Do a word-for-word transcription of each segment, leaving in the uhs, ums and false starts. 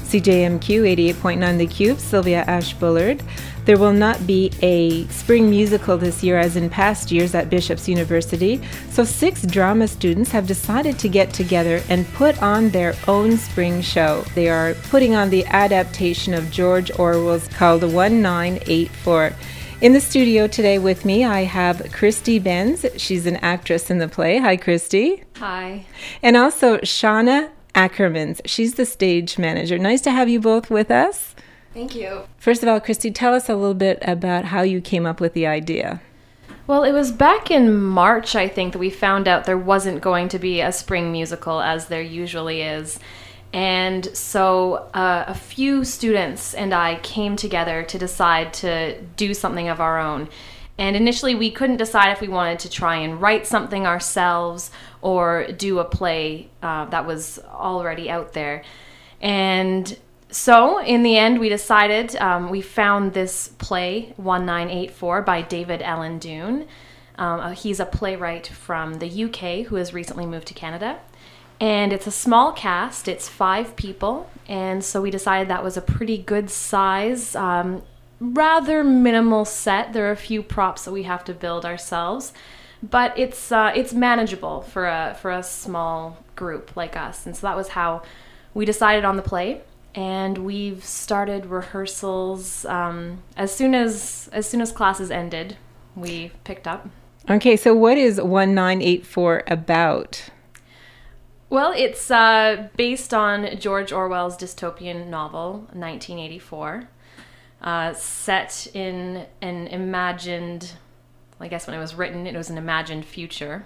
C J M Q eighty-eight point nine The Cube, Sylvia Ash Bullard. There will not be a spring musical this year as in past years at Bishop's University, so six drama students have decided to get together and put on their own spring show. They are putting on the adaptation of George Orwell's called one nine eight four. In the studio today with me, I have Christy Benz. She's an actress in the play. Hi, Christy. Hi. And also Shauna Ackermans. She's the stage manager. Nice to have you both with us. Thank you. First of all, Christy, tell us a little bit about how you came up with the idea. Well, it was back in March, I think, that we found out there wasn't going to be a spring musical as there usually is. And so uh, a few students and I came together to decide to do something of our own. And initially we couldn't decide if we wanted to try and write something ourselves or do a play uh, that was already out there. And so in the end we decided, um, we found this play, one nine eight four, by David Allen Doone. Um, uh, he's a playwright from the U K who has recently moved to Canada. And it's a small cast, it's five people, and so we decided that was a pretty good size, um, rather minimal set. There are a few props that we have to build ourselves, but it's uh, it's manageable for a for a small group like us. And so that was how we decided on the play, and we've started rehearsals um, as soon as as soon as classes ended. We picked up. Okay, so what is one nine eight four about? Well, it's uh, based on George Orwell's dystopian novel, nineteen eighty-four, uh, set in an imagined, I guess when it was written, it was an imagined future,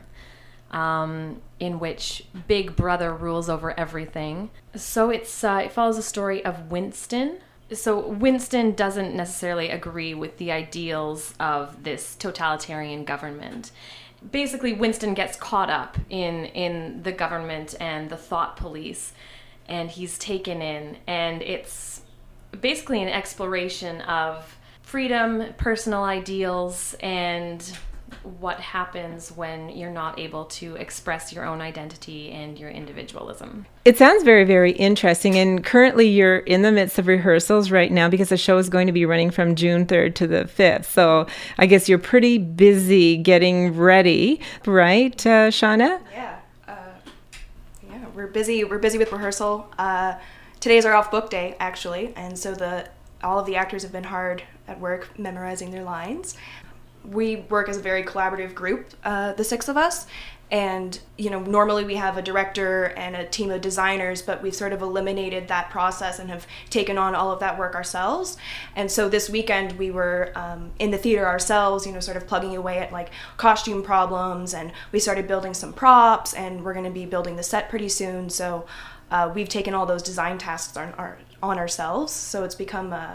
um, in which Big Brother rules over everything. So it's uh, it follows the story of Winston. So Winston doesn't necessarily agree with the ideals of this totalitarian government. Basically, Winston gets caught up in in the government and the thought police, and he's taken in, and it's basically an exploration of freedom, personal ideals, and what happens when you're not able to express your own identity and your individualism. It sounds very, very interesting. And currently you're in the midst of rehearsals right now because the show is going to be running from June third to the fifth. So I guess you're pretty busy getting ready, right, uh, Shauna? Yeah. Uh, yeah, we're busy. We're busy with rehearsal. Uh, today's our off book day, actually. And so the all of the actors have been hard at work memorizing their lines. We work as a very collaborative group, uh, the six of us, and you know normally we have a director and a team of designers, but we've sort of eliminated that process and have taken on all of that work ourselves. And so this weekend we were um, in the theater ourselves, you know, sort of plugging away at like costume problems, and we started building some props, and we're going to be building the set pretty soon. So uh, we've taken all those design tasks on, our, on ourselves, so it's become a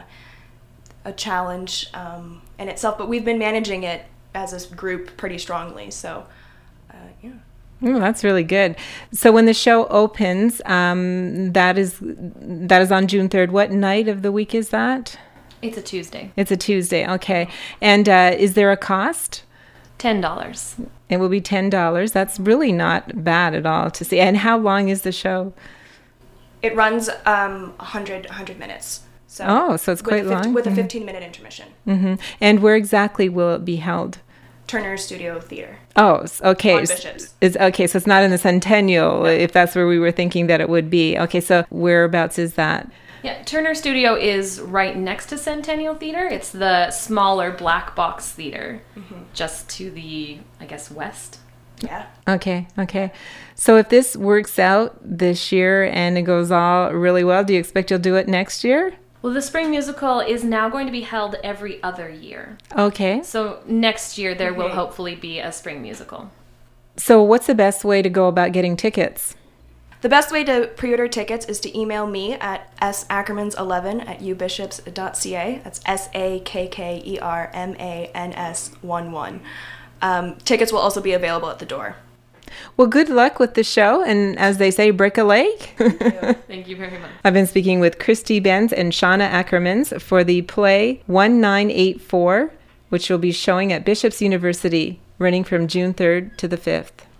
a challenge um, in itself, but we've been managing it as a group pretty strongly. So, uh, yeah. Oh, that's really good. So when the show opens, um, that is that is on June third. What night of the week is that? It's a Tuesday. It's a Tuesday. Okay. And uh, is there a cost? ten dollars. It will be ten dollars. That's really not bad at all to see. And how long is the show? It runs um, one hundred, one hundred minutes. So oh, so it's quite with a fifty, long. With a fifteen-minute intermission. Mm-hmm. And where exactly will it be held? Turner Studio Theater. Oh, okay. On Bishops. Is, okay, so it's not in the Centennial, no. If that's where we were thinking that it would be. Okay, so whereabouts is that? Yeah, Turner Studio is right next to Centennial Theater. It's the smaller black box theater, mm-hmm. just to the, I guess, west. Yeah. Okay, okay. So if this works out this year and it goes all really well, do you expect you'll do it next year? Well, the spring musical is now going to be held every other year. Okay. So next year there okay. will hopefully be a spring musical. So what's the best way to go about getting tickets? The best way to pre-order tickets is to email me at s ackermans eleven at u bishops dot c a. That's S A K K E R M A N S one one. Um, tickets will also be available at the door. Well, good luck with the show, and as they say, break a leg. Thank you. Thank you very much. I've been speaking with Christy Benz and Shauna Ackermans for the play one nine eight four, which will be showing at Bishop's University, running from June third to the fifth.